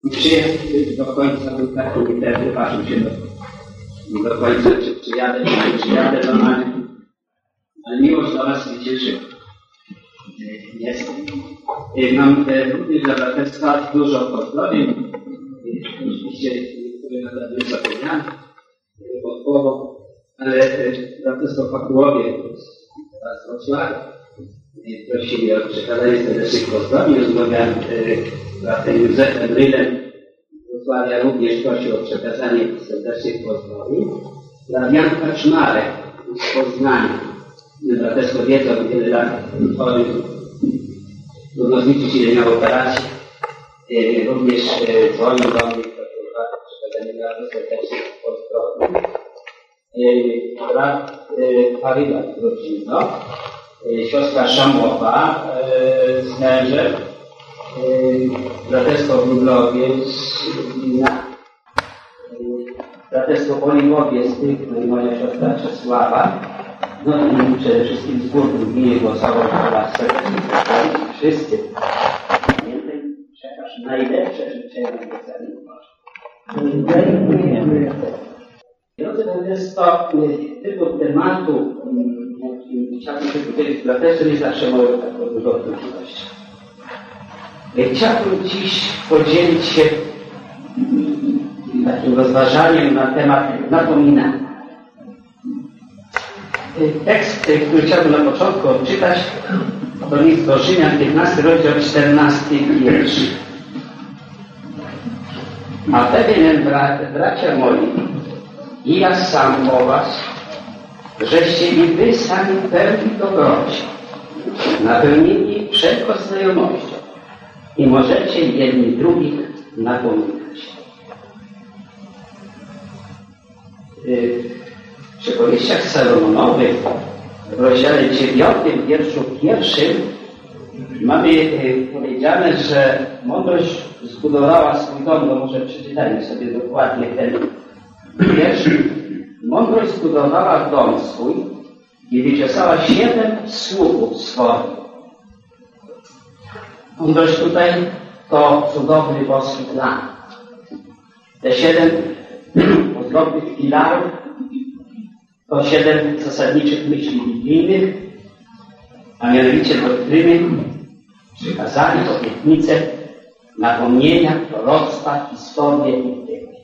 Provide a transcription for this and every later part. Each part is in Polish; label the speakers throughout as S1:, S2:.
S1: Przyjazd do końca był taki, wtedy ważył się do końca, czy przyjadę do Mary. Ale miłość do nas nie cieszy. Jest. Mam również dla braterstwa dużo pozdrowień. Oczywiście niektóre nadal nie zapomniane podpowo, ale braterstwo Fakułowie z Wrocławia prosili o przekazanie serdecznych pozdrowień. Rozmawiałem z bratem Józefem Rydem z Wrocławia, również prosił o przekazanie serdecznych pozdrowień. Dla Jan Kaczmarek z Poznania. Braterstwo wiedzą, wiele lat chory, trudno zliczyć, ile miał operacji. Również dzwonił do mnie, przekazanie braterstwa serdecznych pozdrowień. Brat Paryla Grodzino, siostra Szamowa z mężem, braterstwo w Wróblowie z Wilna, braterstwo w Olimłowie z Tychnu i moja siostra Czesława. No i przede wszystkim z gór drugiej głosował chyba serdecznie wszyscy. Pamiętaj, przekaż najlepsze życzenia do Drodzy Państwo, tylko tematu, jakim chciałbym się powiedzieć, braterze, nie zawsze mogę taką dużą trudność. Chciałbym dziś podzielić się takim rozważaniem na temat napominania. Tekst, który chciałbym na początku odczytać, to list do Rzymian, 15 rozdział, 14 wiersz. A pewien bracia moi, i ja sam o was, żeście i wy sami pełni dobroci, napełnieni wszelką znajomością i możecie jedni drugich napominać. W przypowieściach Salomonowych w rozdziale 9, wierszu 1 mamy powiedziane, że mądrość zbudowała swój dom. No może przeczytajmy sobie dokładnie ten wiersz. Mądrość zbudowała dom swój i wyciosała 7 słupów swoich. Mądrość tutaj to cudowny boski plan. Te 7 ozdobnych filarów to 7 zasadniczych myśli biblijnych, a mianowicie doktryny, przykazania, obietnice, napomnienia, proroctwa, historie i tytuły.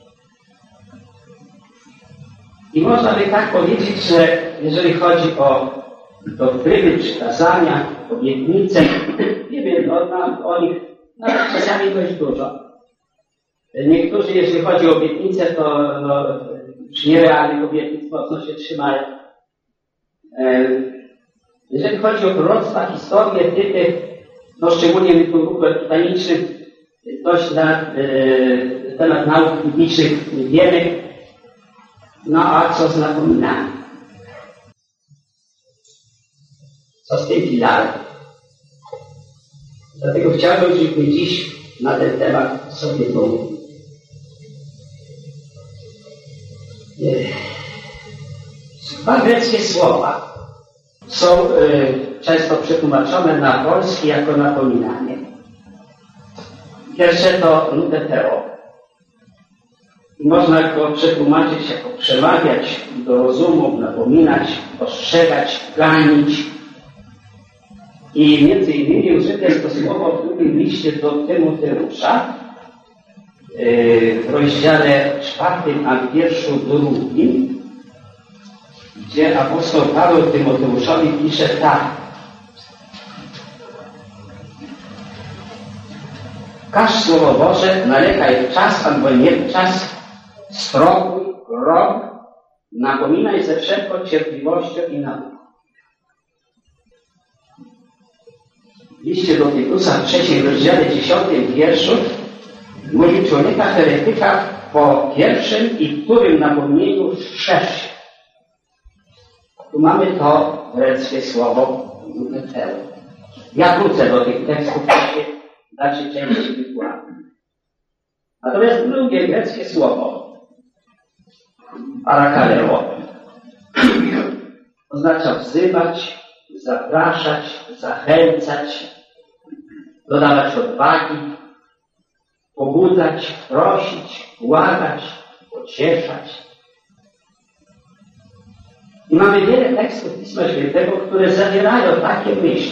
S1: I można by tak powiedzieć, że jeżeli chodzi o doktryny, przykazania, obietnice, wiemy o nich nawet czasami dość dużo. Niektórzy, jeśli chodzi o obietnice, to przy nierealnych obietnic mocno się trzymają. Jeżeli chodzi o proroctwa, historię, typy, no szczególnie my tu w ruchu epifanicznym dość na temat nauk biblicznych wiemy. No a co z napominaniem? Co z tym filarem? Dlatego chciałbym, żebyśmy dziś na ten temat sobie pomówili. Dwa greckie słowa są często przetłumaczone na polski jako napominanie. Pierwsze to nudeteo. Można go przetłumaczyć jako przemawiać do rozumu, napominać, ostrzegać, ganić. I między innymi użyte jest to słowo w drugim liście do Tymoteusza, w rozdziale 4, a w wierszu 2, gdzie apostoł Paweł Tymoteuszowi pisze tak. Każ Słowo Boże, nalegaj w czas albo nie w czas, sprokuj, rok, napominaj ze wszelką cierpliwością i nauką. W liście do Tytusa w 3 rozdziale 10 wierszu mówi człowieka heretyka po pierwszym i którym napomnieniu strzeż się. Tu mamy to greckie słowo nudeteo. Ja wrócę do tych tekstów w dalszej części wykładu. Natomiast drugie greckie słowo parakaleo oznacza wzywać, zapraszać, zachęcać, dodawać odwagi, pobudzać, prosić, błagać, pocieszać. I mamy wiele tekstów Pisma Świętego, które zawierają takie myśli.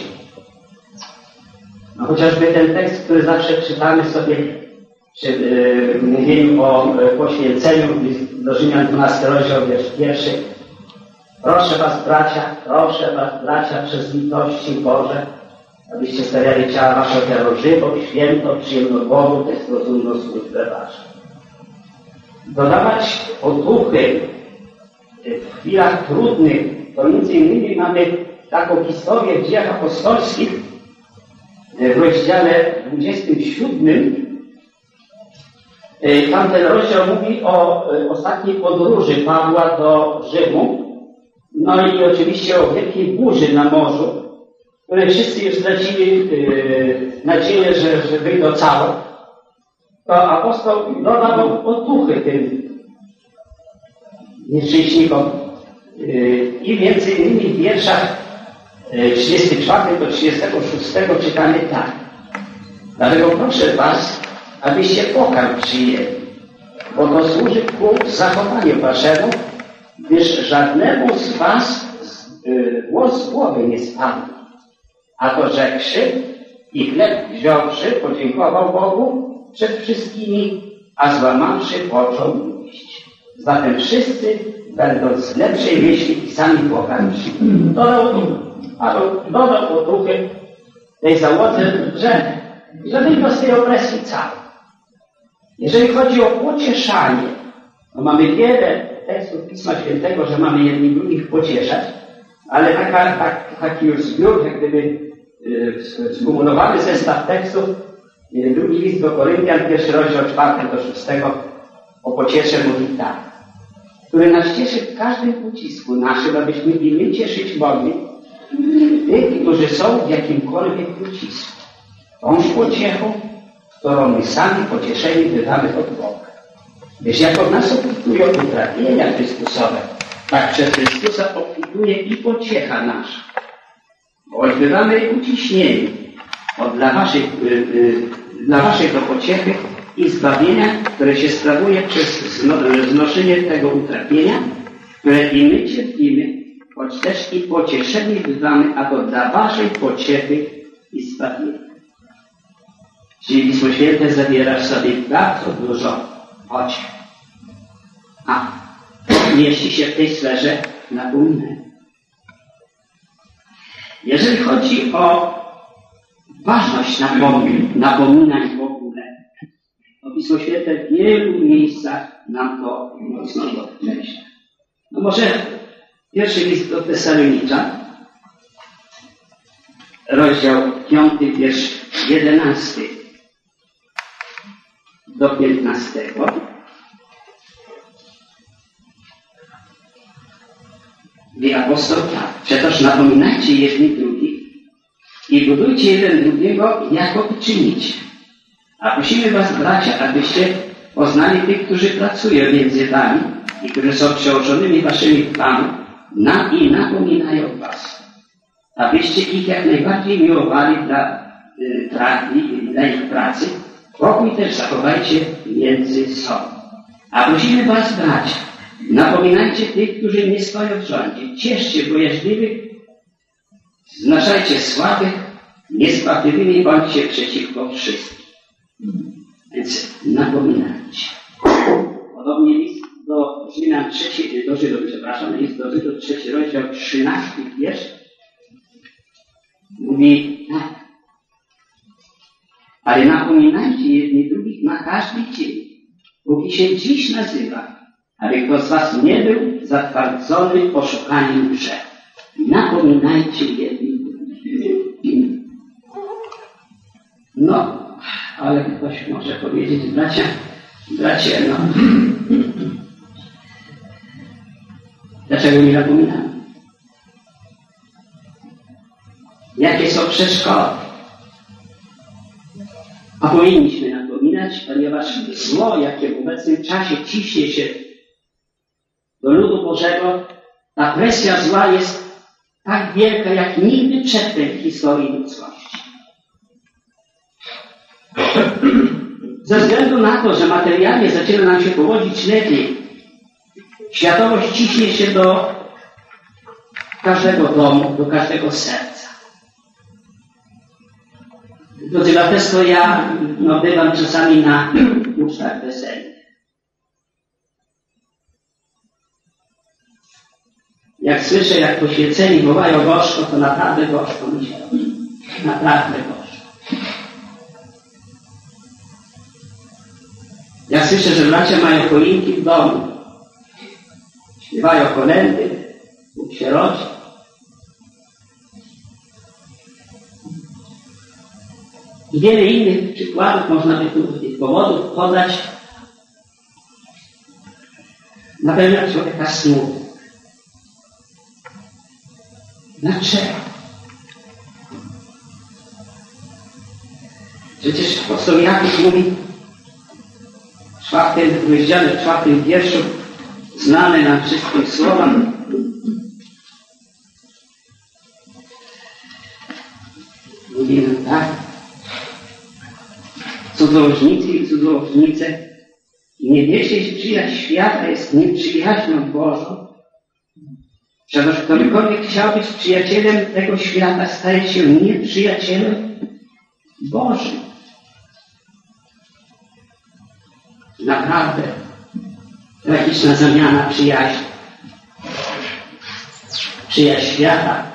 S1: No chociażby ten tekst, który zawsze czytamy sobie przy mówieniu o poświęceniu do Rzymian 12 rozdział, wiersz 1. Proszę was bracia, przez litości Boże, abyście stawiali ciała wasze ofiarą żywą, świętą, przyjemną Bogu, to jest rozumną służbę waszą. Dodawać otuchy w chwilach trudnych, to między innymi mamy taką historię w Dziejach Apostolskich w rozdziale 27. Tamten rozdział mówi o ostatniej podróży Pawła do Rzymu. No i oczywiście o wielkiej burzy na morzu, w której wszyscy już stracili nadzieję, że wyjdą cało. To apostoł dodał otuchy tym nieszczęśnikom. I między innymi w wierszach 34 do 36 czytamy tak. Dlatego proszę was, abyście pokarm przyjęli, bo to służy ku zachowaniu waszemu, gdyż żadnemu z was włos z głowy nie spadł. A to rzekłszy i chleb wziąwszy, podziękował Bogu przed wszystkimi, a złamawszy począł jeść. Zatem wszyscy, będąc z lepszej myśli i sami pokarm przyjęli. Dodał otuchy tej załodze, że wyjdą z tej opresji cały. Jeżeli chodzi o pocieszanie, to mamy wiele tekstów Pisma Świętego, że mamy jedni drugich pocieszać, ale taki już zbiór, jak gdyby skumulowany zestaw tekstów, drugi list do Koryntian, 1 rozdział 4 do 6 o pociesze mówi tak, który nas cieszy w każdym ucisku naszym, abyśmy i my cieszyć mogli tych, którzy są w jakimkolwiek ucisku. Tą pociechą, którą my sami pocieszeni bywamy od Boga. Gdyż jako nas obfitują utrapienia Chrystusowe, tak przez Chrystusa obfituje i pociecha nasza. Bo bywamy uciśnieni dla waszej to pociechy i zbawienia, które się sprawuje przez znoszenie tego utrapienia, które i my cierpimy, choć też i pocieszeni bywamy, a to dla waszej pociechy i zbawienia. Czyli Pismo Święte zawiera w sobie bardzo dużo pociech. A mieści się w tej sferze napominań. Jeżeli chodzi o ważność napominań w ogóle, to Pismo Święte w wielu miejscach nam to mocno podkreśla. No może pierwszy list do Tesaloniczan, rozdział 5, wiersz 11 do 15. Mówi apostoł tak. Przetoż napominajcie jedni drugich i budujcie jeden drugiego, jako i czynicie. A prosimy was, bracia, abyście poznali tych, którzy pracują między wami i którzy są przełożonymi waszymi w Panu i napominają was. Abyście ich jak najbardziej miłowali dla ich pracy. Pokój też zachowajcie między sobą. A prosimy was, bracia, napominajcie tych, którzy nie stoją w rządzie. Cieszcie bojaźliwych, znaczajcie słabych, niesprawiedliwymi bądźcie przeciwko wszystkim. Więc napominajcie. Podobnie list do Rzymian list do Żydów 3 rozdział 13 wiersz mówi tak. Ale napominajcie jedni drugich na każdy dzień, póki się dziś nazywa, aby kto z was nie był zatwardzony oszukaniem grzechu. Napominajcie jedni drugich. No, ale ktoś może powiedzieć, bracie, no. Dlaczego nie napominamy? Jakie są przeszkody? A powinniśmy napominać, ponieważ zło, jakie w obecnym czasie ciśnie się do ludu Bożego, ta presja zła jest tak wielka, jak nigdy przedtem w historii ludzkości. Ze względu na to, że materialnie zaczyna nam się powodzić lepiej, światowość ciśnie się do każdego domu, do każdego serca. Drodzy braterstwo, ja bywam czasami na ucztach weselnych. Jak słyszę, jak poświęceni wołają gorzko, to naprawdę gorzko mi się robi. Naprawdę gorzko. Jak słyszę, że bracia mają choinki w domu, śpiewają kolędy, Bóg się rodzi. I wiele innych przykładów można by tu tych powodów podać. Napełnia człowieka smutek. Dlaczego? Przecież apostoł Jakub mówi w 4 rozdziale, w 4 wierszu, znane nam wszystkim słowa. Mówi nam tak. Cudzołożnicy i cudzołożnice, nie wiecie, że przyjaźń świata jest nieprzyjaźnią Bożą. Że ktokolwiek chciał być przyjacielem tego świata, staje się nieprzyjacielem Bożym. Naprawdę tragiczna zamiana przyjaźni. Przyjaźń świata,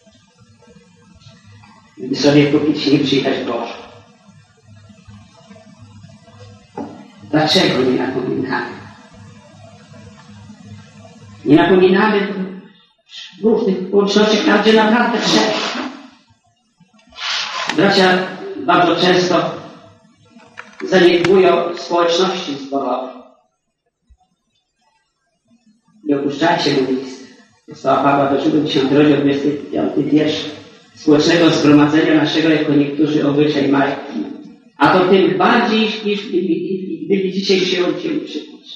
S1: by sobie kupić nieprzyjaźń Bożą. Dlaczego nie napominamy? Nie napominamy w różnych łącznościach, tam gdzie naprawdę trzeba. Bracia bardzo często zaniedbują społeczności zborowe. Nie opuszczajcie mu list. Apostoła Pawła do Żydów 10 rozdział 25 wiersz. Społecznego zgromadzenia naszego, jako niektórzy obyczaj mają. A to tym bardziej, gdy widzicie się od Ciebie przypuszcz.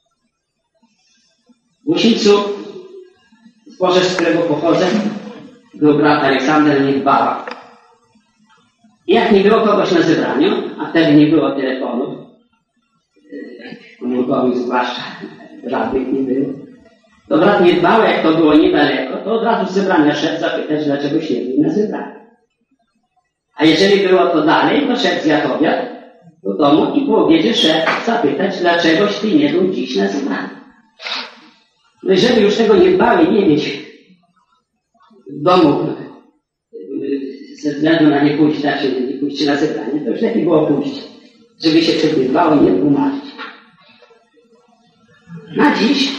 S1: W Łusińcu, zboże, z którego pochodzę, był brat Aleksander Niedbała. I jak nie było kogoś na zebraniu, a wtedy nie było telefonów, komórkowych zwłaszcza, żadnych nie było, to brat Niedbały, jak to było niedaleko, to od razu z zebrania szedł zapytać, dlaczego się nie był na zebraniu. A jeżeli było to dalej, to szedł zjadł obiad do domu i po obiedzie szedł zapytać, dlaczegoś ty nie był dziś na zebraniu. No i żeby już tego Niedbały nie mieć w domu ze względu na nie pójście na zebranie, to już lepiej było pójść, żeby się przed Niedbałą nie tłumaczyć. Na dziś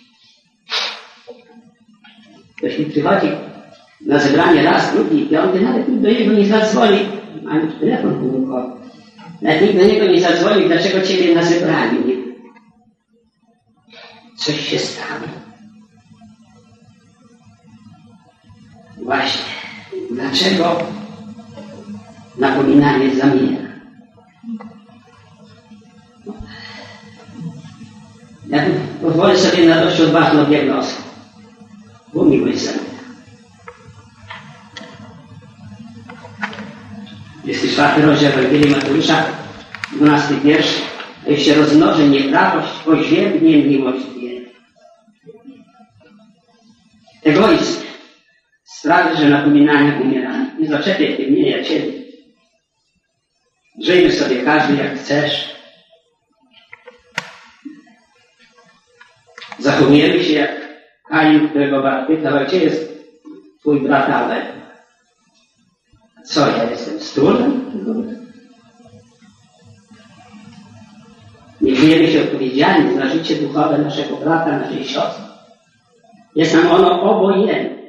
S1: ktoś mi przychodzi na zebranie raz, drugi, piąty, nawet nikt do niego nie zadzwoni. Ma już telefon komórkowy. Nawet nikt do niego nie zadzwoni, dlaczego Ciebie na zebraniu nie było. Coś się stało. Właśnie. Dlaczego napominanie zamiera? Ja pozwolę sobie na dość odważną diagnozę. Bo miłość zamyka. 24 rozdział Ewangelii Mateusza, 12 wiersz. Jak się rozmnoży nieprawość, oziębnie miłość wiele. Egoizm sprawi, że napominania umierają. Nie zaczepiaj ty mnie, ja Ciebie. Żyjmy sobie każdy jak chcesz. Zachowujemy się jak Kain, którego brat pytał, gdzie jest twój brat Abel? Co, ja jestem stróżem? Nie czujemy się odpowiedzialni za życie duchowe naszego brata, naszej siostry. Jest nam ono obojętne.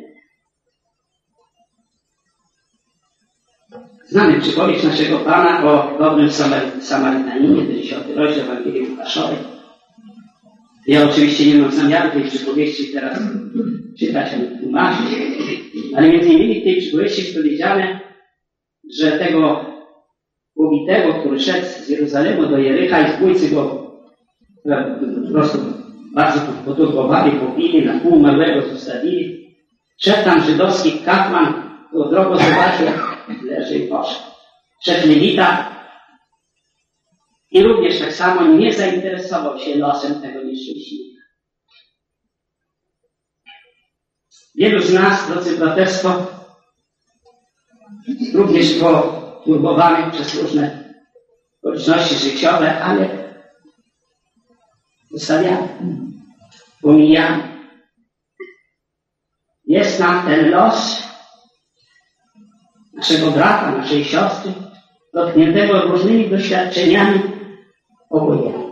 S1: Znamy przypowieść naszego Pana o dobrym Samarytaninie, to 10 rozdział Ewangelii Łukaszowej. Ja oczywiście nie mam zamiaru tej przypowieści teraz czytać ani tłumaczyć, ale między innymi w tej przypowieści jest powiedziane, że tego ubitego, który szedł z Jeruzalemu do Jericha i zbójcy go po prostu bardzo poturbowali, pobili, na pół marłego zostawili. Szedł tam żydowski kapłan, to drogo zobaczył, jak leży i poszedł. Szedł Lewita, I również tak samo nie zainteresował się losem tego nieszczęśnika. Wielu z nas, drodzy braterstwo, również poturbowanych przez różne okoliczności życiowe, ale zostawiamy, pomijamy. Jest nam ten los naszego brata, naszej siostry, dotkniętego różnymi doświadczeniami, obojętny.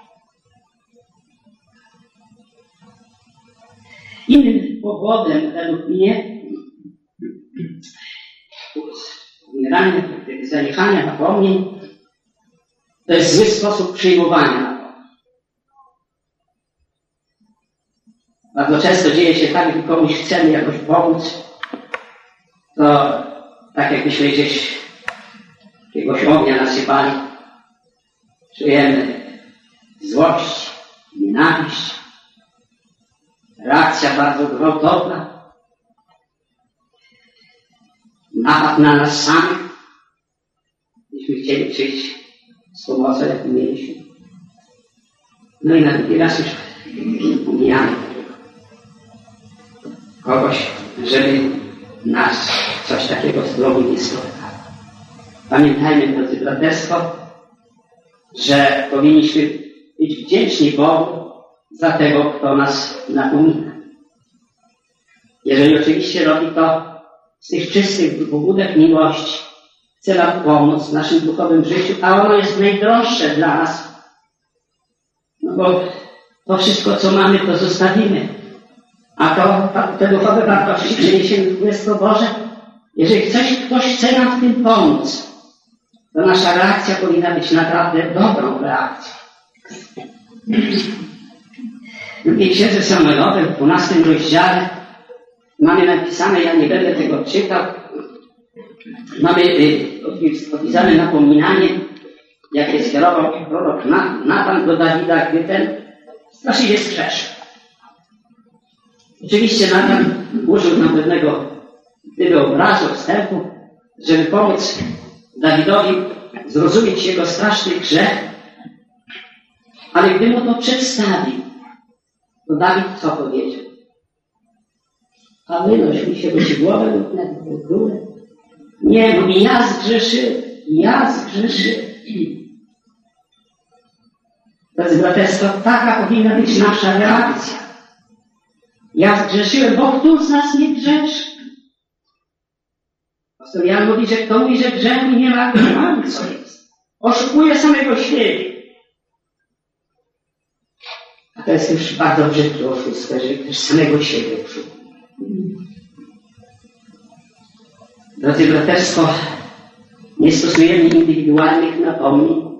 S1: Innym powodem, według mnie, zaniechania napomnień, to jest zły sposób przyjmowania napomnień. Bardzo często dzieje się tak, gdy komuś chcemy jakoś pomóc, to tak jakbyśmy gdzieś jakiegoś ognia nasypali, czujemy złość, nienawiść, reakcja bardzo gwałtowna, napad na nas samych, myśmy chcieli przyjść z pomocą, jak mieliśmy. No i na drugi raz już pomijamy kogoś, żeby nas coś takiego z drogi nie spotkało. Pamiętajmy, drodzy braterstwo, że powinniśmy być wdzięczni Bogu za tego, kto nas napomina. Jeżeli oczywiście robi to z tych czystych pobudek miłości, chce nam pomóc w naszym duchowym życiu, a ono jest najdroższe dla nas, no bo to wszystko, co mamy, to zostawimy. A te duchowe wartości przeniesiemy w Królestwo Boże. Jeżeli ktoś chce nam w tym pomóc, to nasza reakcja powinna być naprawdę dobrą reakcją. W drugiej księdze Samuelowej, w 12 rozdziale, mamy napisane, ja nie będę tego czytał, mamy opisane napominanie, jakie skierował prorok Natan do Dawida, gdy ten straszliwie zgrzeszył. Oczywiście Natan użył nam pewnego obrazu, wstępu, żeby pomóc Dawidowi zrozumieć jego straszny grzech, ale gdy mu to przedstawił, to Dawid co powiedział? A wynoś mi się być głowę lub w górę. Nie, mówi, ja zgrzeszyłem. Drodzy braterstwo, taka powinna być nasza reakcja. Ja zgrzeszyłem, bo któż z nas nie grzeszy? Apostoł Jan mówi, że kto mówi, że grzechu nie ma, co jest. Oszukuje samego siebie. A to jest już bardzo brzydkie oszustwo, jeżeli ktoś samego siebie oszukuje. Drodzy braterstwo, nie stosujemy indywidualnych napomnień.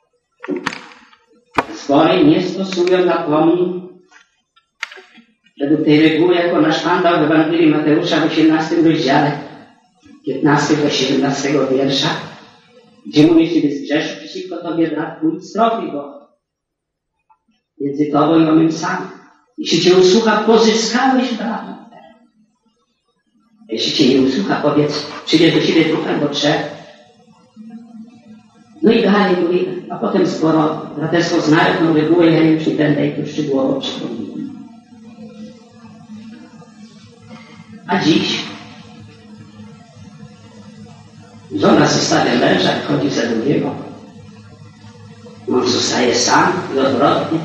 S1: Zbory nie stosują napomnień według tej reguły, jaką nasz Pan dał w Ewangelii Mateusza w 18 rozdziale, 15 do 17 wiersza, gdzie mówi, jeśli zgrzeszył przeciwko Tobie brat twój, zdrowi go między Tobą i omym samym. Jeśli Cię usłucha, pozyskałeś brata. Jeśli Cię nie usłucha, powiedz, przyjdzie do Ciebie 2 albo 3. No i dalej mówi, a potem sporo braterstwo znają tą regułę, ja już nie będę jej tu szczegółowo przypominał. A dziś żona zostawia męża, chodzi za drugiego. On zostaje sam i odwrotnie.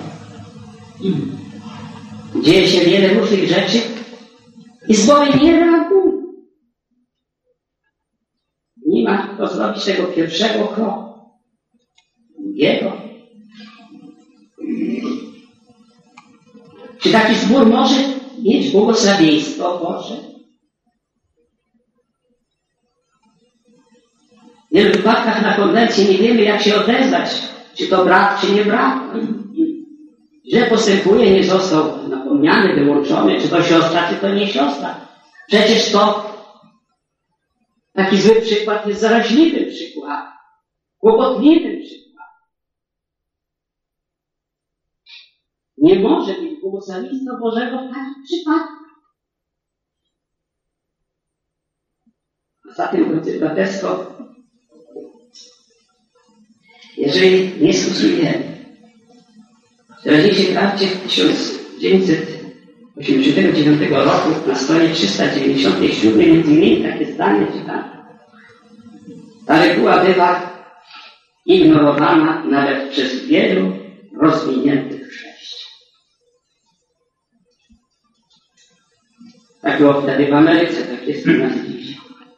S1: Dzieje się wiele różnych rzeczy i zbory nie reagują. Nie ma kto zrobić tego pierwszego kroku. Drugiego. Czy taki zbór może mieć błogosławieństwo Boże? W wielu wypadkach na konwencji nie wiemy, jak się odezwać, czy to brat, czy nie brat. Źle postępuje, nie został napomniany, wyłączony, czy to siostra, czy to nie siostra. Przecież to taki zły przykład jest zaraźliwym przykładem, kłopotliwym przykładem. Nie może być błogosławieństwa Bożego w takich przypadkach. A zatem, drodzy braterstwo, jeżeli nie stosujemy. W karcie 1989 roku na stronie 397 między innymi takie zdanie czytam. Ta reguła bywa ignorowana nawet przez wielu rozwiniętych chrześcijan. Tak było wtedy w Ameryce, tak jest u nas dziś.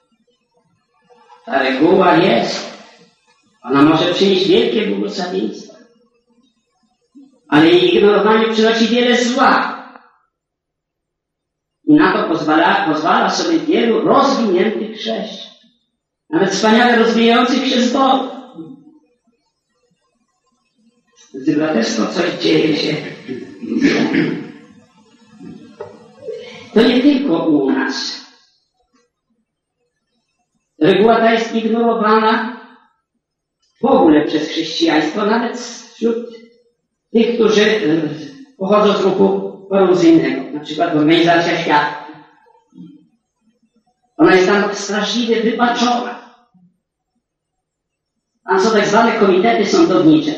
S1: Ta reguła jest, ona może przynieść wielkie błogosławieństwo, ale jej ignorowanie przynosi wiele zła. I na to pozwala sobie wielu rozwiniętych chrześcijan, nawet wspaniale rozwijających się z Bogiem. Gdy braterstwo coś dzieje się, to nie tylko u nas. Reguła ta jest ignorowana w ogóle przez chrześcijaństwo, nawet wśród tych, którzy pochodzą z ruchu poluzyjnego, na przykład Organizacja Świata. Ona jest tam straszliwie wybaczona. Tam są tak zwane komitety sądownicze.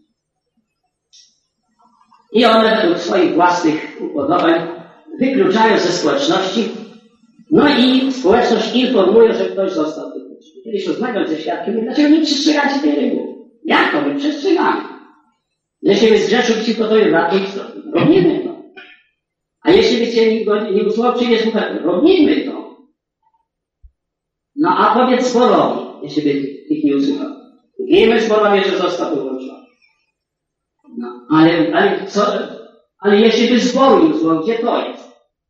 S1: I one według swoich własnych upodobań wykluczają ze społeczności, no i społeczność informuje, że ktoś został wykluczony. Kiedyś rozmawiam ze świadkiem, dlaczego nie przestrzegacie tej reguły? Jak to? My przestrzegamy. Jeśli by zgrzeszył przeciwko tej raczej, robimy to. A jeśli by cię nie usłuchał, przyjdzie słuchać, robimy to. No a powiedz zborowi, jeśli by ich nie usłuchał. Wiemy zborowi, że został wyłączony. No, ale jeśli by zboru nie usłuchał, gdzie to jest?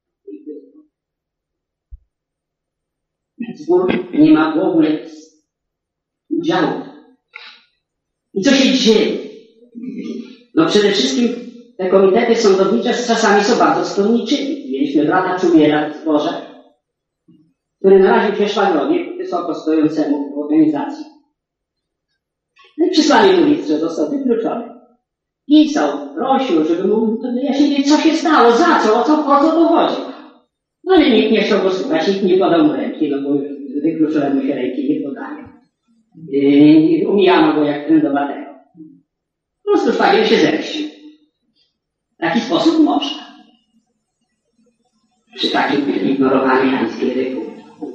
S1: Zbór nie ma w ogóle udziału. I co się dzieje? No przede wszystkim te komitety sądownicze czasami są bardzo stronniczymi. Mieliśmy brata Czubiera w zborze, który naraził się szwagrowi wysoko stojącemu w organizacji. No i przysłali mu list, że został wykluczony. Pisał, prosił, żeby mu wyjaśnili, co się stało, za co, o co to chodzi. No ale nikt nie chciał go słuchać, nikt nie podał mu ręki, no bo wykluczonemu się ręki nie podaje. Umijano go jak trędowatego. Po prostu szwagier się zemścił. W taki sposób można. Przy takim ignorowaniu pańskiej reguły.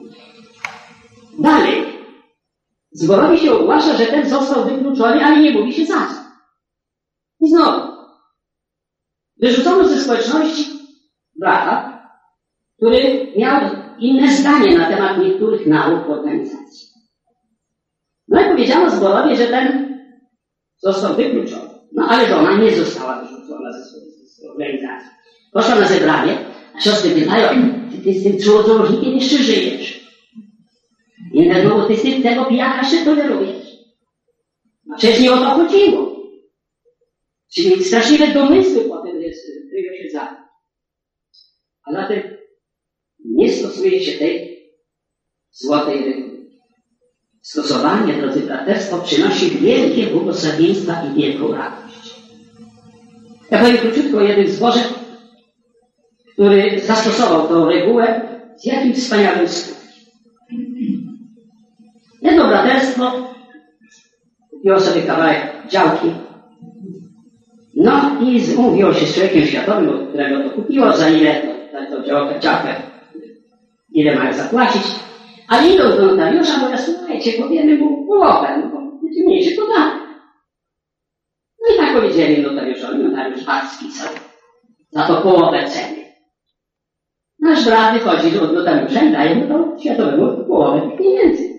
S1: Dalej. Zborowi się ogłasza, że ten został wykluczony, ale nie mówi się za co. I znowu. Wyrzucono ze społeczności brata, który miał inne zdanie na temat niektórych nauk w organizacji. No i powiedziano zborowi, że ten został wykluczony. No ale żona nie została wyrzucona ze organizacji. Poszła na zebranie, a siostry pytają, ty z tym cudzołożnikiem jeszcze żyjesz. Inne znowu, ty z tym tego pijaka się tolerujesz. A przecież nie o to chodziło. Czyli straszliwe domysły potem kryją się za tym. A zatem nie stosuje się tej złotej reguły. Stosowanie, drodzy braterstwo, przynosi wielkie błogosławieństwa i wielką radość. Ja powiem króciutko o jednym zborze, który zastosował tę regułę z jakim wspaniałym skutkiem. Jedno braterstwo kupiło sobie kawałek działki, no i umówiło się z człowiekiem światowym, od którego to kupiło, za ile to działkę, ile mają zapłacić. Ale idą do notariusza, bo ja słuchajcie, powiemy mu połowę, no bo będzie mniejszy podatek. No i tak powiedzieli notariuszowi, notariusz akt spisał za to połowę ceny. Nasz brat wychodzi od notariusza i daje mu to światowemu połowę pieniędzy,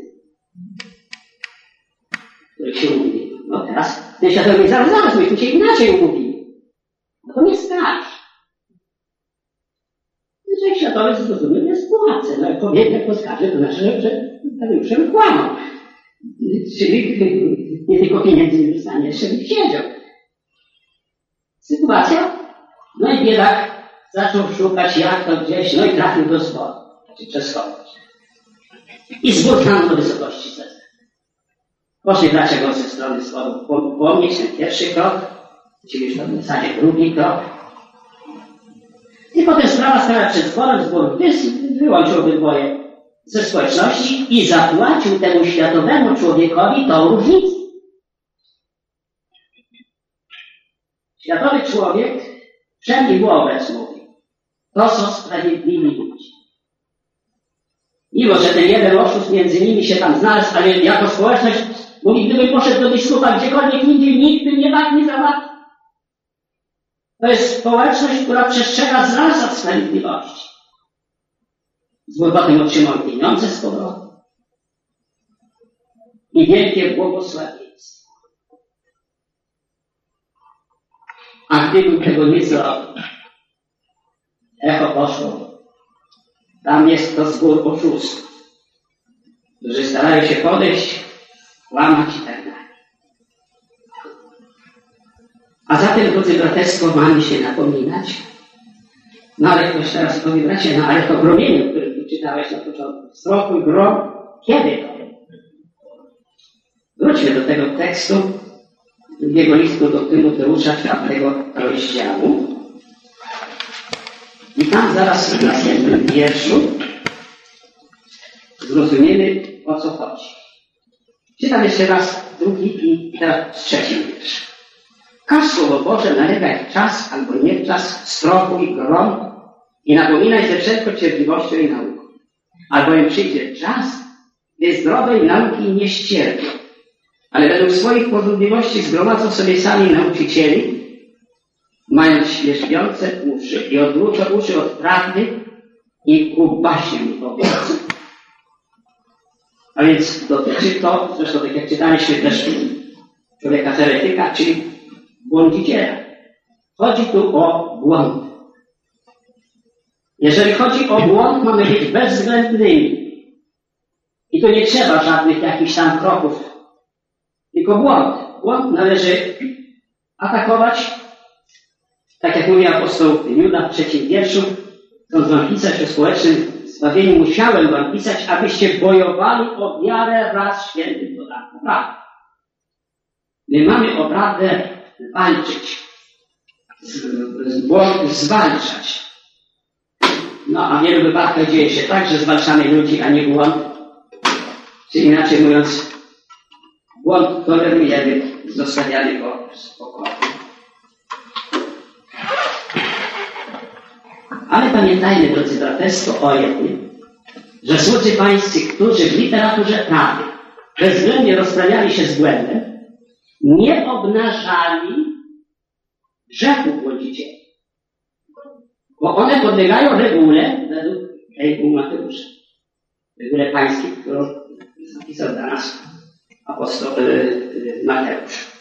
S1: których się umówi. No teraz ten światowy mówi, zaraz, myśmy się inaczej umówili. No to nie skarż. Że światowy zrozumiał, nie spłacę. No i powie, jak poskarży, to znaczy, że notariuszem kłamał. Czyli nie tylko pieniędzy nie dostanie, jeszcze by siedział. Sytuacja? No i biedak zaczął szukać jak to gdzieś, no i trafił do zboru. Znaczy przeskoczyć. I zbór tam do wysokości Cezar. Poszli bracia go ze strony zboru pomnieć ten pierwszy krok, czyli już w zasadzie drugi krok. I potem sprawa stała przed zborem, zbór wyłączył obydwoje ze społeczności i zapłacił temu światowemu człowiekowi tą różnicę.
S2: Światowy człowiek wszędzie wobec mówi, to są sprawiedliwi ludzie. Mimo, że ten jeden oszust między nimi się tam znalazł, ale jako społeczność mówi, gdybym poszedł do biskupa gdziekolwiek indziej, nikt by mnie tak nie załatwił. To jest społeczność, która przestrzega zasad sprawiedliwości. Z potem otrzymał pieniądze z powrotem i wielkie błogosławieństwo. A gdybym tego nie zrobił, echo poszło. Tam jest to zbór oszustów, którzy starają się podejść, łamać i tak dalej. A zatem, drodzy braterstwo, mamy się napominać. No ale ktoś teraz powie, bracie, no ale to gromienie, o którym tu czytałeś na początku, spokój, grom, kiedy to? Wróćmy do tego tekstu, drugiego listu do Tymoteusza, 4 rozdziału. I tam zaraz w następnym wierszu zrozumiemy, o co chodzi. Czytam jeszcze raz drugi i teraz trzeci wiersz. Każ Słowo Boże, nalegaj w czas albo nie w czas, strofuj, grom i napominaj ze wszelką cierpliwością i nauką. Albowiem przyjdzie czas, gdy zdrowej nauki nie ścierpią, ale według swoich porządliwości zgromadzą sobie sami nauczycieli, mając świerzbiące uszy i odwrócą uszy od prawdy i ku baśniom powiedzą. A więc dotyczy to, zresztą tak jak czytaliśmy też człowieka heretyka, czyli błądziciela. Chodzi tu o błąd. Jeżeli chodzi o błąd, mamy być bezwzględnymi. I tu nie trzeba żadnych jakichś tam kroków, tylko błąd. Błąd należy atakować. Tak jak mówi apostoł Juda w 3 wierszu, chcąc wam pisać o społecznym zbawieniu, musiałem wam pisać, abyście bojowali o wiarę wraz z świętym podatkiem prawdy. My mamy o prawdę walczyć, zwalczać. No a w wielu wypadkach dzieje się tak, że zwalczamy ludzi, a nie błąd. Czyli inaczej mówiąc, błąd tolerujemy, zostawiamy go w spokoju. Ale pamiętajmy, drodzy braterstwo, o jednym, że słudzy pańscy, którzy w literaturze prawdy bezwzględnie rozprawiali się z błędem, nie obnażali grzechu błądzicieli. Bo one podlegają regule, według reguł Mateusza. Regule pańskiej, którą zapisał dla nas apostoł Mateusz.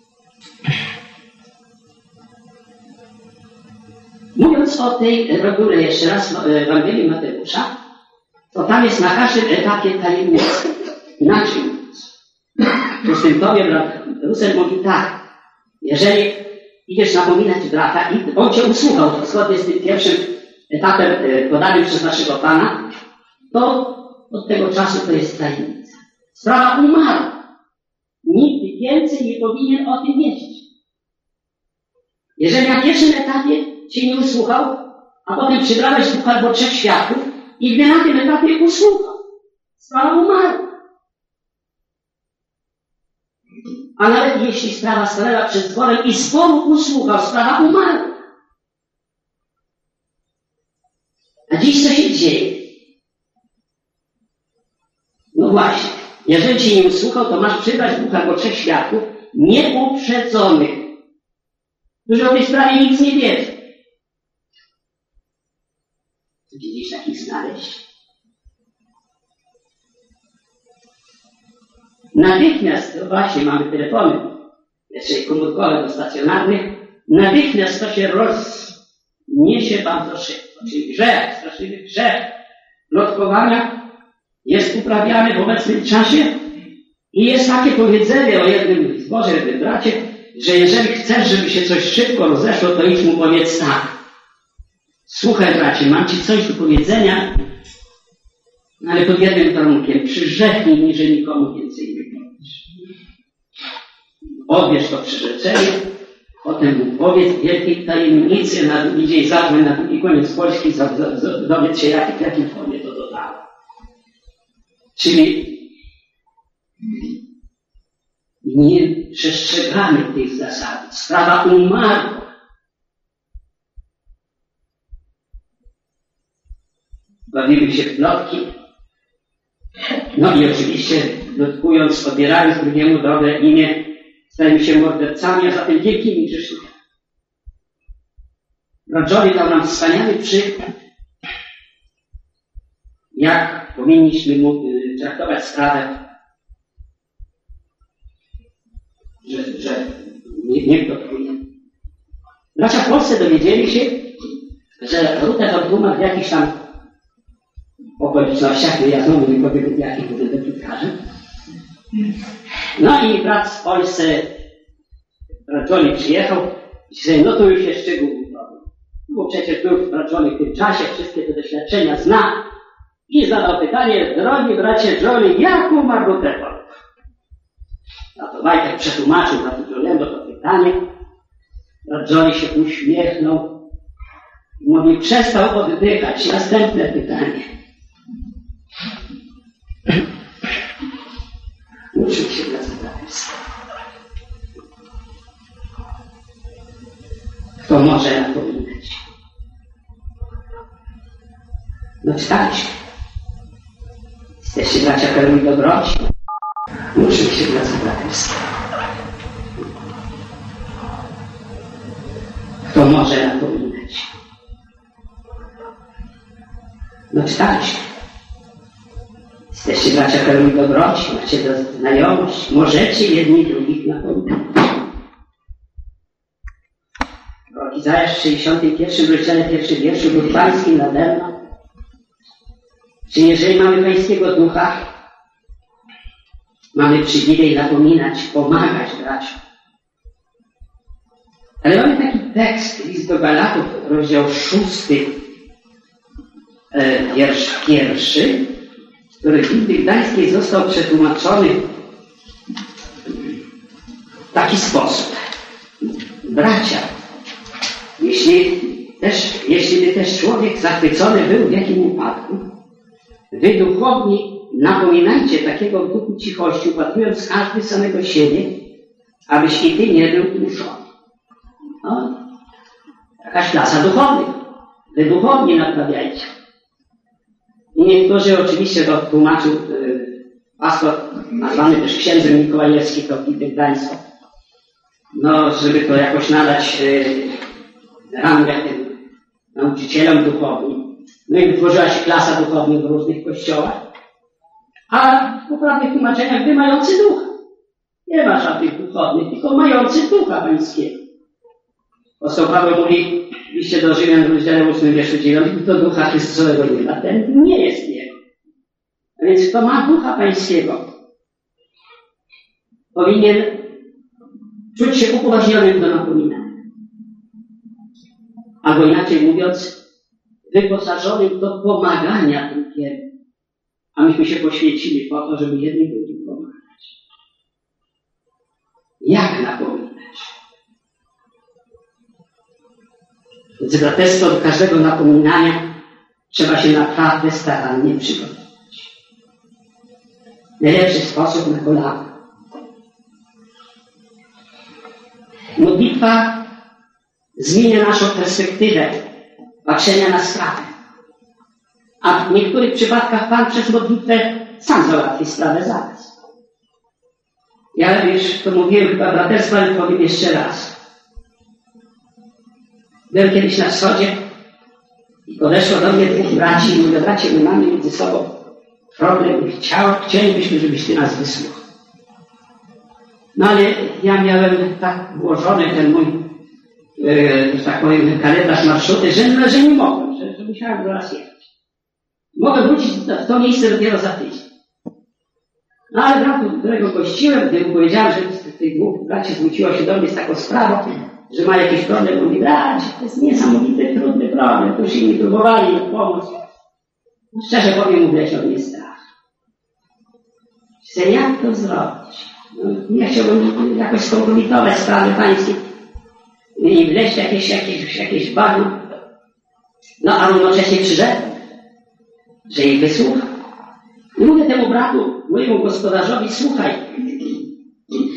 S2: Mówiąc o tej regule jeszcze raz w Ewangelii Mateusza, to tam jest na każdym etapie tajemnica. Inaczej mówiąc. W tym tobie brat Rusel mówi tak, jeżeli idziesz napominać brata i on cię usłuchał, to zgodnie z tym pierwszym etapem podanym przez naszego Pana, to od tego czasu to jest tajemnica. Sprawa umarła. Nikt więcej nie powinien o tym wiedzieć. Jeżeli na pierwszym etapie cię nie usłuchał, a potem przybrałeś 2 albo 3 świadków i gdy na tym etapie usłuchał, sprawa umarła. A nawet jeśli sprawa stanęła przed zborem i zboru usłuchał, sprawa umarła. A dziś co się dzieje? No właśnie, jeżeli cię nie usłuchał, to masz przybrać 2 albo 3 świadków nieuprzedzonych, którzy o tej sprawie nic nie wiedzą. Gdzieś takich znaleźć? Natychmiast, to właśnie mamy telefony, jeszcze komórkowe do stacjonarnych, natychmiast to się rozniesie bardzo szybko. Czyli grzech, straszliwy grzech plotkowania jest uprawiany w obecnym czasie i jest takie powiedzenie o jednym zborze, jednym bracie, że jeżeli chcesz, żeby się coś szybko rozeszło, to idź mu powiedz tak. Słuchaj bracie, mam ci coś do powiedzenia, ale pod jednym warunkiem, przyrzeknij mi, że nikomu więcej nie powiesz. Odbierz to przyrzeczenie, potem mu powiedz wielkiej tajemnicy, na drugi dzień zadzwoń na drugi koniec Polski, dowiedz się, jakim formie to dodało. Czyli nie przestrzegamy tych zasad. Sprawa umarła. Bawimy się w plotki. No i oczywiście, dotkując, odbierając drugiemu dobre imię, stajemy się mordercami, a zatem wielkimi grzesznikami. Johnny dał nam wspaniały przykład, jak powinniśmy traktować sprawę, że nie dotkuje. Bracia w Polsce dowiedzieli się, że Ruther Oduma w jakichś tam okolicznościach, ja znowu nie powiem, jakich będę piłkarzem. No i brat w Polsce, Johnny przyjechał i sobie, no to już jest szczegół. Bo przecież był wpraczony w tym czasie, wszystkie te doświadczenia zna i zadał pytanie, drogi bracie Johnny, jak umarł Ruther? No to Wajtek przetłumaczył bratu Johnny'emu to pytanie. Johnny się uśmiechnął i mówi, przestał oddychać. Następne pytanie. Uczył się na zabraniec. Kto może napominać? No czytaliśmy. Jesteście bracia pełni dobroci. Uczył się na zabraniec. Kto może napominać? No czytaliśmy. Jesteście bracia pełni dobroci, macie znajomość, możecie jedni drugich napominać. Prorok Izajasz w 61 rozdziale 1 wierszu był pańskim nade mną. Czy jeżeli mamy pańskiego ducha, mamy przywilej napominać, pomagać braciom. Ale mamy taki tekst, list do Galatów, rozdział 6, wiersz 1, który w Biblii Gdańskiej został przetłumaczony w taki sposób. Bracia, jeśli by też człowiek zachwycony był w jakim upadku, wy duchowni napominajcie takiego w duchu cichości, upatrując każdy samego siebie, abyś i ty nie był tłuszczony. No, jakaś klasa duchownych. Wy duchowni naprawiajcie. I niektórzy oczywiście to tłumaczył pastor, nazwany też księdzem Mikołajewski, to Gdańsko. No, żeby to jakoś nadać rangę tym nauczycielom duchownym. No i wytworzyła się klasa duchownych w różnych kościołach. A w poprawnych tłumaczeniach wy mający ducha. Nie ma żadnych duchownych, tylko mający ducha pańskiego. Apostoł Paweł mówi w liście do Rzymian w rozdziale 8 wierszu 9, kto ducha Chrystusowego nie ma, ten nie jest jego. A więc kto ma ducha pańskiego, powinien czuć się upoważnionym do napominania. Albo inaczej mówiąc, wyposażonym do pomagania drugiemu. A myśmy się poświęcili po to, żeby jednym drugim pomagać. Jak napominać? Więc braterstwo do każdego napominania trzeba się naprawdę starannie przygotować. Najlepszy sposób na kolana. Modlitwa zmienia naszą perspektywę patrzenia na sprawę. A w niektórych przypadkach Pan przez modlitwę sam załatwi sprawę za nas. Ja już to mówiłem chyba braterstwa, ale powiem jeszcze raz. Byłem kiedyś na wschodzie i podeszło do mnie dwóch braci i mówię, bracie, my mamy między sobą problem i chcielibyśmy, żebyś ty nas wysłuchał. No ale ja miałem tak ułożony ten mój, że tak powiem, kalendarz marszuty, że nie mogłem, że musiałem do raz jechać. Mogę wrócić w to miejsce dopiero za tydzień. No ale bratu, którego gościłem, gdy mu powiedziałem, że z tych dwóch braci zwróciło się do mnie z taką sprawą, że ma jakiś problem, mówi, bracie, to jest niesamowity, trudny problem, to już inni próbowali mi pomóc. No, szczerze powiem, mu wleciał mnie strach. Chcę, jak to zrobić? No, ja chciałbym jakoś skompromitować sprawy pańskie i wleźć jakieś bagno. No, a równocześnie przyrzekłem, że ich wysłucha. I mówię temu bratu, mojemu gospodarzowi, słuchaj,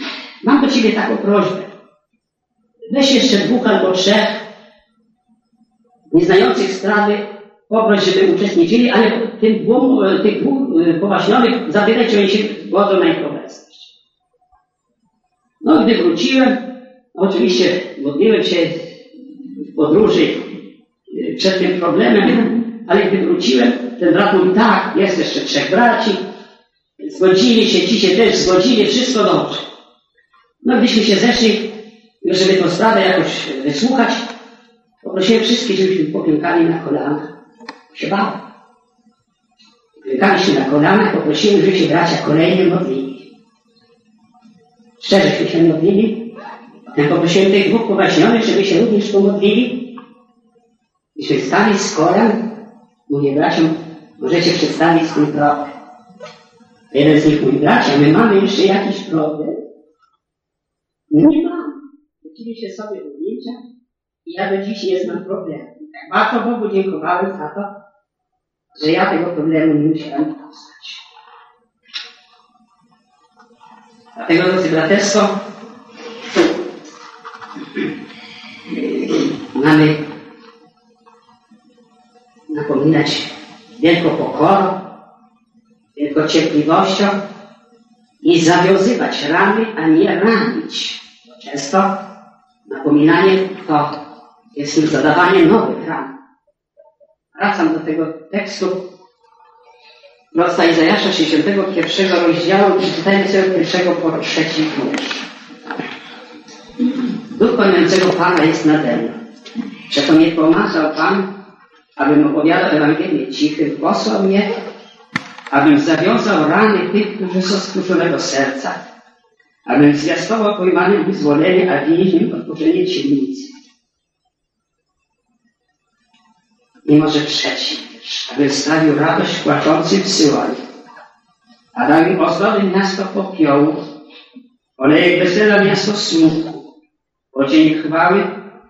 S2: Mam do Ciebie taką prośbę. Weź jeszcze 2 albo 3 nieznających sprawy, poproś, żeby uczestniczyli, ale tych 2 poważnionych zapytaj, czy oni się godzą na ich obecność. No, gdy wróciłem, oczywiście modliłem się w podróży przed tym problemem, ale gdy wróciłem, ten brat mówi, tak, jest jeszcze 3 braci, zgodzili się, ci się też zgodzili, wszystko dobrze. No, gdyśmy się zeszli, żeby tę sprawę jakoś wysłuchać, poprosiłem wszystkich, żebyśmy poklękali na kolanach. Się bałem. Klękaliśmy na kolanach, poprosiłem, żeby się bracia kolejnie modlili. Szczerześmy się modlili. Potem poprosiłem tych 2 poważnionych, żeby się również pomodlili. Myśmy wstali z kolan. Mówię braciom, możecie przedstawić swój problem. Jeden z nich mówi, bracia, my mamy jeszcze jakiś problem. Nie mam. Wróciliście sobie ujęcia i ja do dziś nie znam problemu. Tak bardzo Bogu dziękowałem za to, że ja tego problemu nie musiałem poznać. Dlatego, drodzy braterstwo, mamy napominać wielką pokorą, wielką cierpliwością i zawiązywać rany, a nie ranić. Często napominanie to jest już zadawanie nowych ran. Wracam do tego tekstu prosta Izajasza 61 rozdziału i czytajmy sobie od 1 po 3 wiersz. Duch kojącego Pana jest nade mną. Przeto mnie pomazał Pan, abym opowiadał Ewangelię cichym, posłał mnie, abym zawiązał rany tych, którzy są skruszonego serca, abym zwiastował pojmanym wyzwolenie, a więźniom otworzenie ciemnicy. I może 3 wiersz, abym sprawił radość płaczącym w Syłonie, abym ozdobił miasto popiołu, olejek wesela miasto smutku, odzień chwały,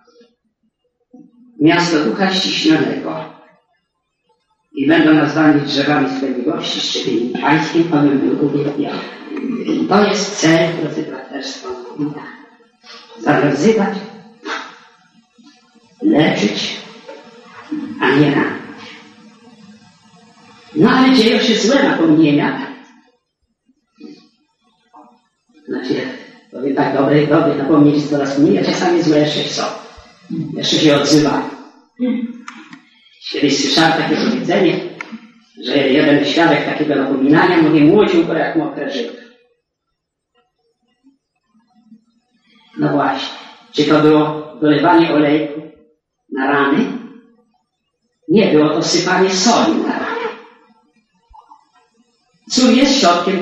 S2: miasto ducha ściśnionego. I będą nazwani drzewami sprawiedliwości, szczepieniem pańskim, abym był uwielbiony. To jest cel, drodzy braterstwo, zawiązywać, leczyć, a nie ranić. No ale dzieją się złe napomnienia. Znaczy, powiem tak, dobre napomnieć jest coraz mniej, a czasami złe jeszcze są. Jeszcze się odzywają. Kiedyś słyszałem takie powiedzenie, że jeden świadek takiego napominania mówi, młodził go jak mokre żyto. No właśnie, czy to było dolewanie olejku na rany? Nie, było to sypanie soli na rany. Sól jest środkiem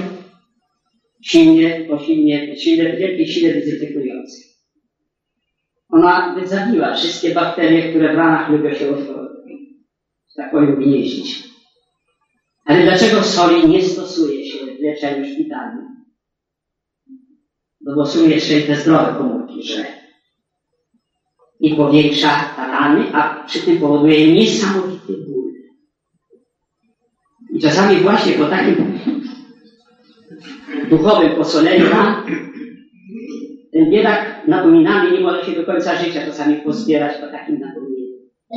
S2: wielkiej sile dezynfekującej. Ona zabiła wszystkie bakterie, które w ranach lubią się tak powiem gnieździć. Ale dlaczego soli nie stosuje się w leczeniu szpitalnym? Bo sól jeszcze te zdrowe komórki żre. I powiększa rany, a przy tym powoduje niesamowity ból. I czasami właśnie po takim duchowym posoleniu ran ten biedak napominany nie może się do końca życia czasami pozbierać po takim napomnieniu.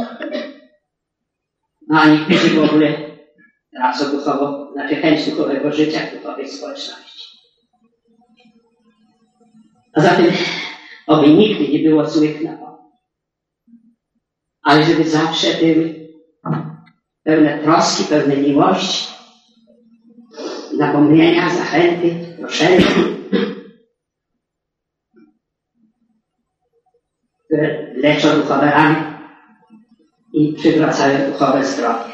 S2: No a niektórzy w ogóle tracą duchowo, znaczy chęć duchowego życia w duchowej społeczności. A zatem oby nigdy nie było złych napomnień. Ale żeby zawsze były pełne troski, pełne miłości, napomnienia, zachęty, proszenia, które leczą duchowe rany i przywracają duchowe zdrowie.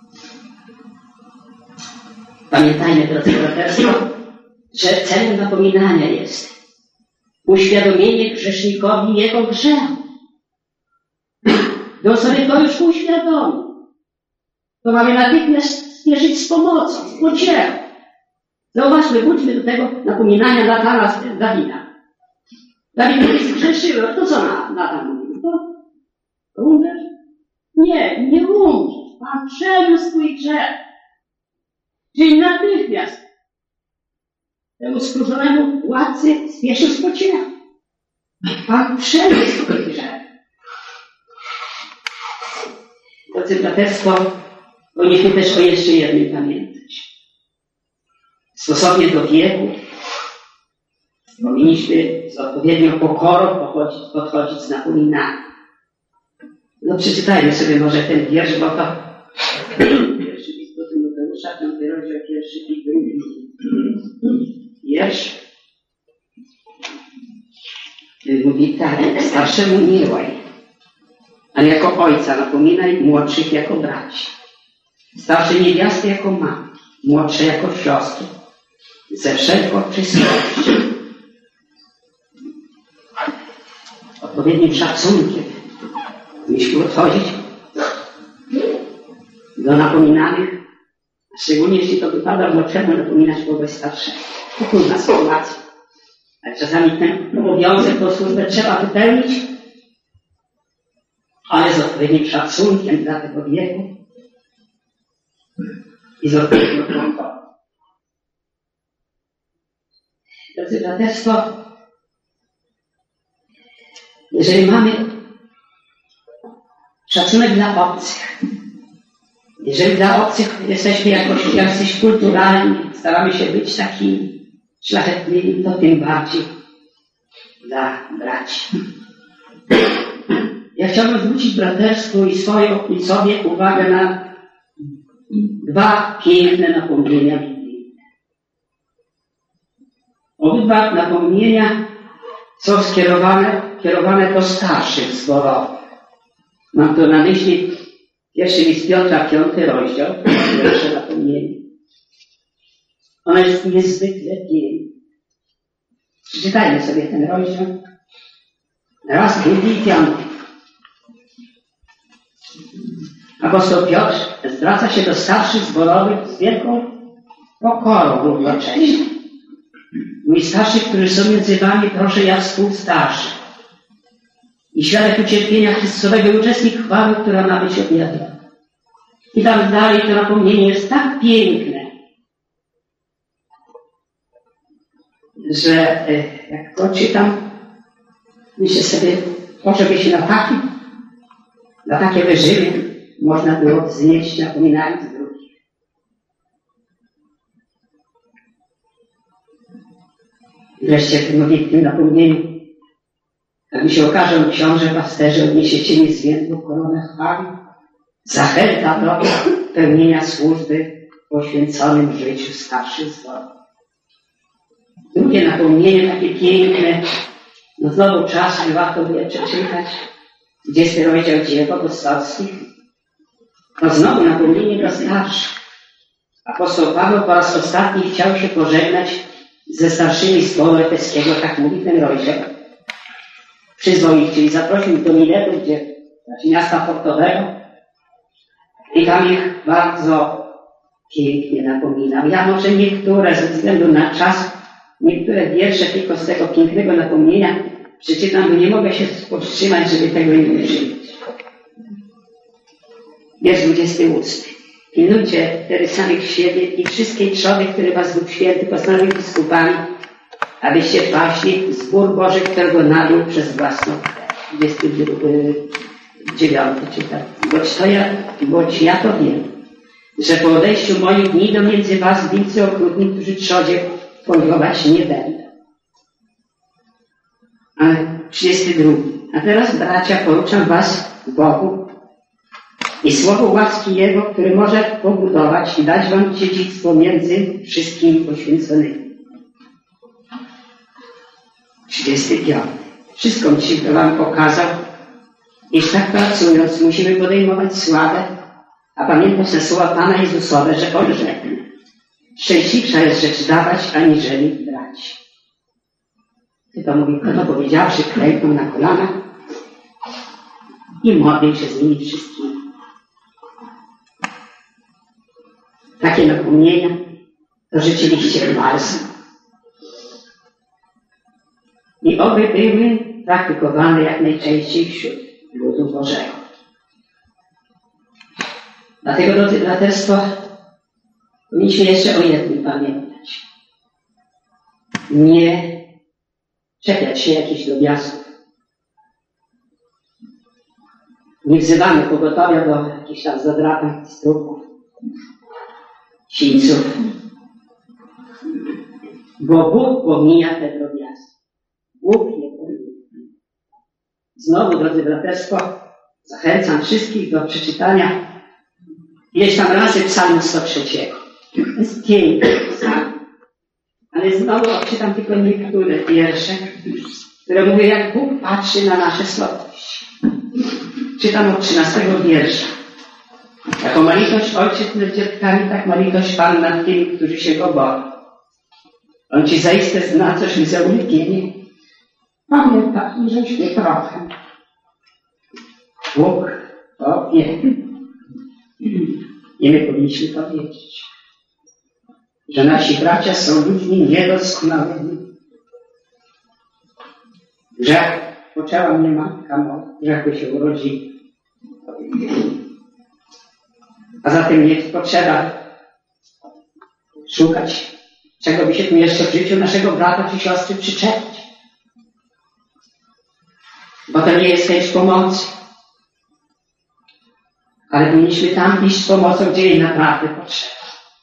S2: Pamiętajmy, drodzy braterstwo, że celem napominania jest uświadomienie grzesznikowi jego grzechu. Gdy on sobie to już uświadomi, to mamy natychmiast spieszyć z pomocą, z pociechą. Zauważmy, wróćmy do tego napominania Natana z Dawida. Dawid mówi, zgrzeszyłem. To co Natan mówi? To umrzesz? Nie umrzesz. Pan przeniósł twój grzech. Czyli natychmiast temu skróżonemu władcy spieszył z pocienia. Pan przejdzie swój grzech. Drodzy braterstwo, powinniśmy też o jeszcze jednym pamiętać. Stosownie do wieku powinniśmy z odpowiednią pokorą podchodzić z napominaniem. No przeczytajmy sobie może ten wiersz, bo to pierwszy list do Tymoteusza, 5 rozdział, 1 i 2 wiersz. Mówi tak: starszemu miłuj, a jako ojca napominaj młodszych jako braci. Starsze niewiasty jako matki, młodsze jako siostry, ze wszelką czystością, odpowiednim szacunkiem. Jeśli podchodzić do napominanych, szczególnie jeśli to wypada młodszemu napominać kogoś starszego. To trudna sytuacja. Ale czasami ten obowiązek, tą służbę trzeba wypełnić, ale z odpowiednim szacunkiem dla tego wieku i z odpowiednią kontrolą. Drodzy braterstwo, jeżeli mamy szacunek dla obcych, jeżeli dla obcych jesteśmy jakoś kulturalni, staramy się być takimi szlachetnymi, to tym bardziej dla braci. Ja chciałbym zwrócić braterstwu i sobie uwagę na 2 piękne napomnienia biblijne. Obydwa napomnienia są kierowane do starszych zborowych. Mam tu na myśli pierwszy list Piotra, 5 rozdział, pierwsze napomnienie. Ono jest niezwykle piękne. Przeczytajmy sobie ten rozdział. Raz, drugi i 5. Apostoł Piotr zwraca się do starszych zborowych z wielką pokorą równocześnie. Mój starszych, którzy są między wami, proszę ja współstarszy i świadek ucierpienia Chrystusowego i uczestnik chwały, która ma być objawiona. I tam dalej to napomnienie jest tak piękne, że jak go czytam, myślę sobie, może by się na takie wyżyny można było wznieść, napominając drugich. Wreszcie w tym napomnieniu, jak mi się okaże, książę pasterze, odniesiecie niezmienną koronę chwały, zachęta do pełnienia służby w poświęconym życiu starszych zborów. Drugie napomnienie, takie piękne, no znowu czas, że warto je przeczytać, 20 rozdział Dziejów Apostolskich. To znowu napomnienie do starszych. Apostoł Paweł po raz ostatni chciał się pożegnać ze starszymi zboru efeskiego, tak mówi ten rozdział. Przyzwał ich, czyli zaprosił do Miletu, znaczy miasta portowego, i tam ich bardzo pięknie napominał. Ja może niektóre, ze względu na czas, niektóre wiersze tylko z tego pięknego napomnienia przeczytam, bo nie mogę się powstrzymać, żeby tego nie przyjąć. Wiersz 28. Pilnujcie wtedy samych siebie i wszystkiej trzody, które was Bóg Święty postanowił biskupami, abyście paśli zbór Boży, którego nabył przez własną krew. 29 czytam. Boć ja to wiem, że po odejściu moich dni do między was wilcy okrutni, którzy trzodzie polgować nie będą. Ale 32. A teraz, bracia, poruczam was Bogu i słowo łaski Jego, który może pobudować i dać wam dziedzictwo między wszystkimi poświęconymi. 35. Wszystko dzisiaj wam pokazał, iż tak pracując musimy podejmować sławę, a pamiętać na słowa Pana Jezusowe, że On rzekł: szczęśliwsza jest rzecz dawać, aniżeli brać. I to mówi, to powiedziawszy, klęknął na kolana i modlił się z nimi wszystkimi. Takie napomnienia to rzeczywiście balsam. I oby były praktykowane jak najczęściej wśród ludu Bożego. Dlatego, drodzy braterstwo, powinniśmy jeszcze o jednym pamiętać. nie czepiać się jakichś drobiazgów. Nie wzywamy pogotowia do jakichś tam zadrapań, strupów, sińców. Bo Bóg pomija te drobiazgi. Bóg nie pomija. Znowu, drodzy braterstwo, zachęcam wszystkich do przeczytania ileś tam razy psalmu 103. To jest piękny psalm. Ale znowu odczytam tylko niektóre wiersze, które mówią, jak Bóg patrzy na nasze słabości. Czytam od 13 wiersza. Jako ma litość ojciec nad dziadkami, tak ma litość Pan nad tymi, którzy się Go boją. On ci zaiste zna, coś mi za ulepienie. Pamiętaj, żeś nie trochę. Bóg to wie. I my powinniśmy to wiedzieć. Że nasi bracia są ludźmi niedoskonałymi. Grzech poczęła mnie matka moja, grzechu się urodzi. A zatem nie potrzeba szukać, czego by się tu jeszcze w życiu naszego brata czy siostry przyczepić. Bo to nie jest chęć pomocy. Ale powinniśmy tam iść z pomocą, gdzie jej naprawdę potrzeba.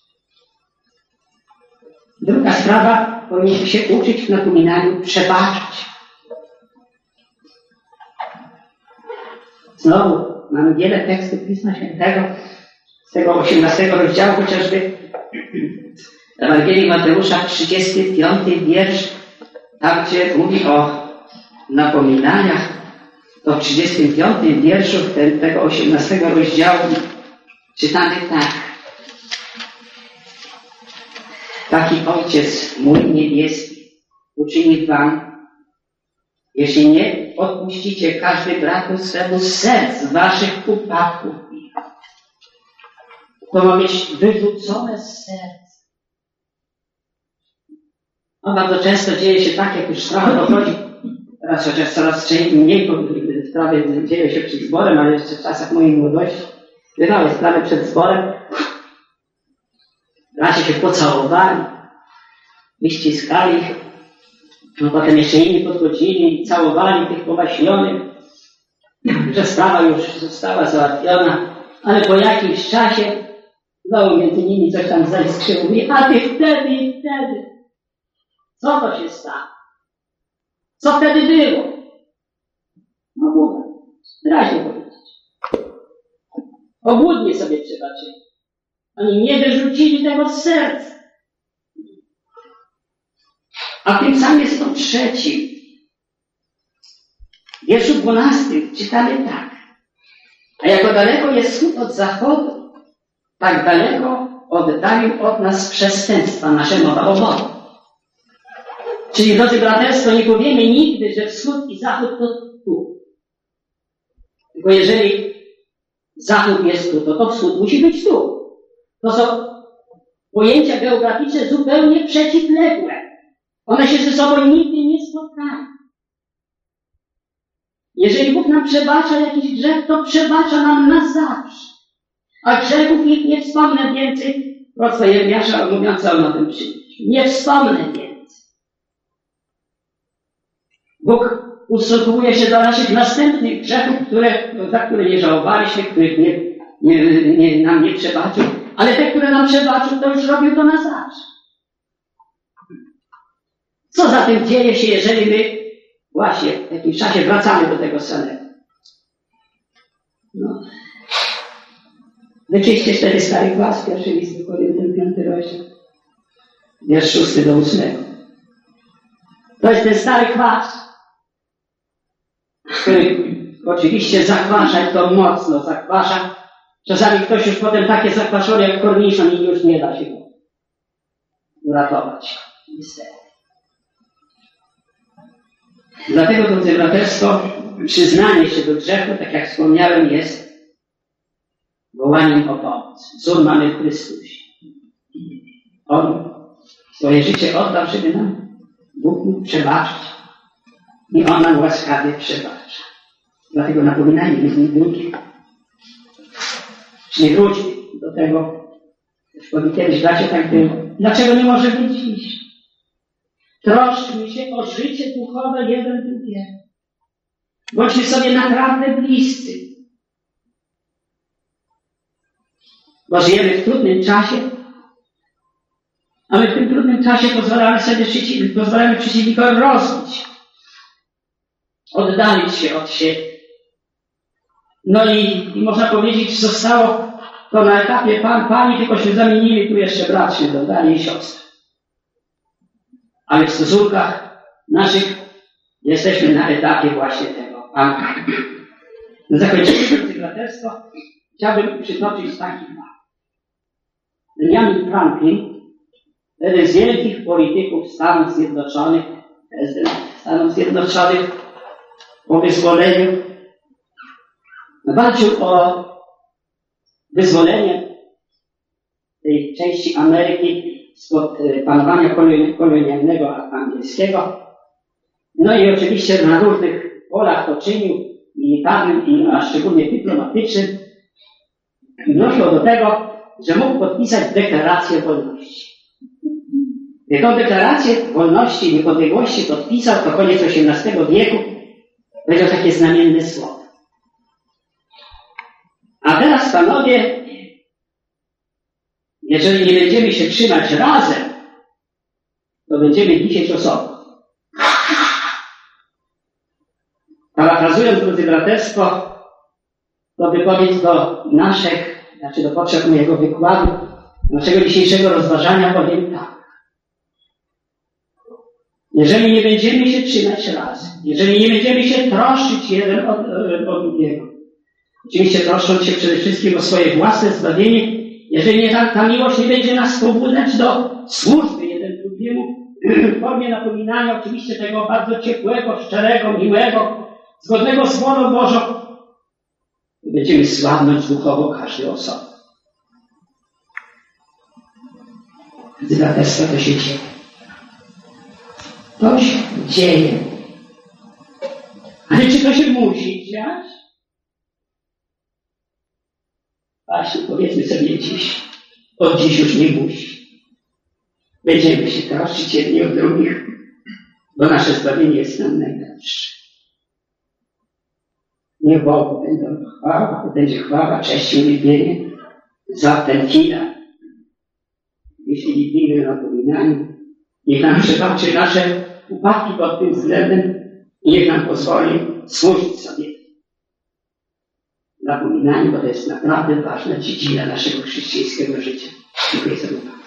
S2: Druga sprawa, powinniśmy się uczyć w napominaniu przebaczać. Znowu mamy wiele tekstów Pisma Świętego z tego 18 rozdziału, chociażby Ewangelii Mateusza, 35 wiersz, tam gdzie mówi o napominaniach, to w 35 wierszu tego 18 rozdziału czytamy tak. Taki Ojciec mój niebieski uczyni wam, jeśli nie odpuścicie każdy bratu swemu serc waszych upadków. To ma być wyrzucone z serc. No bardzo często dzieje się tak, jak już sprawa dochodzi, teraz chociaż coraz mniej sprawy dzieje się przed zborem, ale jeszcze w czasach mojej młodości bywały sprawy przed zborem. Bracia się pocałowali, wyściskali, no potem jeszcze inni podchodzili i całowali tych powaśnionych, że sprawa już została załatwiona, ale po jakimś czasie znowu między nimi coś tam zaiskrzyło. Mówi, a ty wtedy i wtedy. Co to się stało? Co wtedy było? No mówię, wyraźnie powiedzieć. Obłudnie sobie przebaczyli. Oni nie wyrzucili tego z serca. A w tym samym 103, w wierszu 12 czytamy tak. A jako daleko jest wschód od zachodu, tak daleko oddalił od nas przestępstwa nasze obozu. Czyli, drodzy braterstwo, nie powiemy nigdy, że wschód i zachód to tu. Tylko jeżeli zachód jest tu, to wschód musi być tu. To są pojęcia geograficzne zupełnie przeciwległe. One się ze sobą nigdy nie spotkają. Jeżeli Bóg nam przebacza jakiś grzech, to przebacza nam na zawsze. A grzechów ich nie wspomnę więcej. Proroctwo Jeremiasza mówiące o tym przyjściu. Nie wspomnę więcej. Bóg ustosunkowuje się do naszych następnych grzechów, za które nie żałowaliśmy, których nam nie przebaczył. Ale te, które nam przebaczył, to już robił to na zawsze. Co zatem dzieje się, jeżeli my właśnie w jakimś czasie wracamy do tego samego? No. Wyczyście 4 stary kwas, pierwszy list do Koryntian, 5 rozdział, wiersz 6 do 8. To jest ten stary kwas, który oczywiście zakwasza i to mocno zakwasza. Czasami ktoś już potem takie zakwaszony jak korniszon i już nie da się go uratować. Niestety. Dlatego, drodzy braterstwo, przyznanie się do grzechu, tak jak wspomniałem, jest wołaniem o pomoc. Wzór mamy w Chrystusie. On swoje życie oddał, żeby nam Bóg mógł przebaczyć. I On nam łaskawie przebacza. Dlatego napominanie jest drugie. Nie wróćmy do tego, już kiedyś bracie tak było. Dlaczego nie może być dziś? Troszczmy się o życie duchowe jeden drugiego. Bądźmy sobie naprawdę bliscy. Bo żyjemy w trudnym czasie, a my w tym trudnym czasie pozwalamy przeciwnikowi rozbić, oddalić się od siebie. No i można powiedzieć, zostało to na etapie pani, tylko się zamienili, tu jeszcze brat się dodali i siostry. Ale w stosunkach naszych jesteśmy na etapie właśnie tego pana. Na zakończenie tego braterstwo chciałbym przytoczyć taki fakt. Benjamin Franklin, jeden z wielkich polityków Stanów Zjednoczonych, prezydent Stanów Zjednoczonych po wyzwoleniu, walczył o wyzwolenie tej części Ameryki spod panowania kolonialnego angielskiego. No i oczywiście na różnych polach to czynił, militarnym, a szczególnie dyplomatycznym. Doszło do tego, że mógł podpisać deklarację wolności. Gdy tę deklarację wolności i niepodległości podpisał, to koniec XVIII wieku, powiedział takie znamienne słowo. A teraz, panowie, jeżeli nie będziemy się trzymać razem, to będziemy wisieć osobno. Parafrazując, drodzy braterstwo, to wypowiedź do potrzeb mojego wykładu, naszego dzisiejszego rozważania powiem tak. Jeżeli nie będziemy się trzymać razem, jeżeli nie będziemy się troszczyć jeden od drugiego, oczywiście troszcząc się przede wszystkim o swoje własne zbawienie, jeżeli ta miłość nie będzie nas pobudzać do służby jeden drugiemu, w formie napominania oczywiście tego bardzo ciepłego, szczerego, miłego, zgodnego z wolą Bożą, będziemy słabnąć duchowo każdy osobno. Gdy braterstwa to się dzieje. To się dzieje. Ale czy to się musi dziać? Właśnie, powiedzmy sobie dziś. Od dziś już nie musi. Będziemy się troszczyć jedni od drugich, bo nasze zbawienie jest nam najlepsze. Niech Bogu będzie chwała, cześć i uwielbienie za ten chwilę. Jeśli widzimy napominaniu, niech nam przebaczy nasze upadki pod tym względem i niech nam pozwoli służyć sobie napominaniu, bo to jest naprawdę ważna dziedzina naszego chrześcijańskiego życia. Dziękuję za uwagę.